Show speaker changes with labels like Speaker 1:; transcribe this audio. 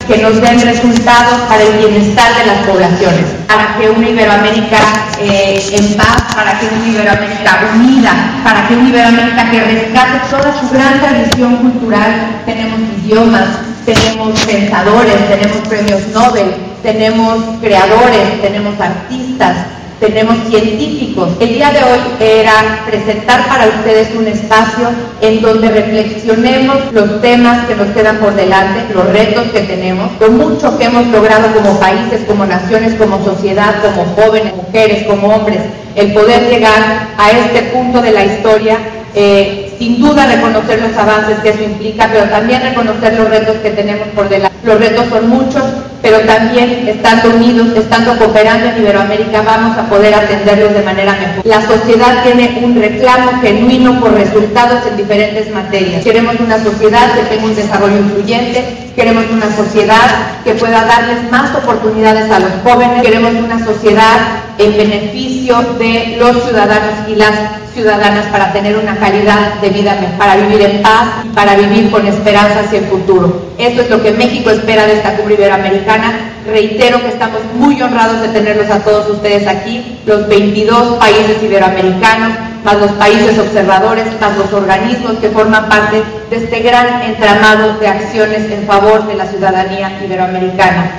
Speaker 1: que nos den resultados para el bienestar de las poblaciones, para que una Iberoamérica en paz, para que una Iberoamérica unida, para que una Iberoamérica que rescate toda su gran tradición cultural. Tenemos idiomas, tenemos pensadores, tenemos premios Nobel, tenemos creadores, tenemos artistas, tenemos científicos. El día de hoy era presentar para ustedes un espacio en donde reflexionemos los temas que nos quedan por delante, los retos que tenemos, lo mucho que hemos logrado como países, como naciones, como sociedad, como jóvenes, mujeres, como hombres, el poder llegar a este punto de la historia. Sin duda reconocer los avances que eso implica, pero también reconocer los retos que tenemos por delante. Los retos son muchos, pero también estando unidos, estando cooperando en Iberoamérica, vamos a poder atenderlos de manera mejor. La sociedad tiene un reclamo genuino por resultados en diferentes materias. Queremos una sociedad que tenga un desarrollo incluyente, queremos una sociedad que pueda darles más oportunidades a los jóvenes, queremos una sociedad en beneficio de los ciudadanos y las ciudadanas para tener una calidad de vida, para vivir en paz y para vivir con esperanza hacia el futuro. Esto es lo que México espera de esta cumbre iberoamericana. Reitero que estamos muy honrados de tenerlos a todos ustedes aquí, los 22 países iberoamericanos, más los países observadores, más los organismos que forman parte de este gran entramado de acciones en favor de la ciudadanía iberoamericana.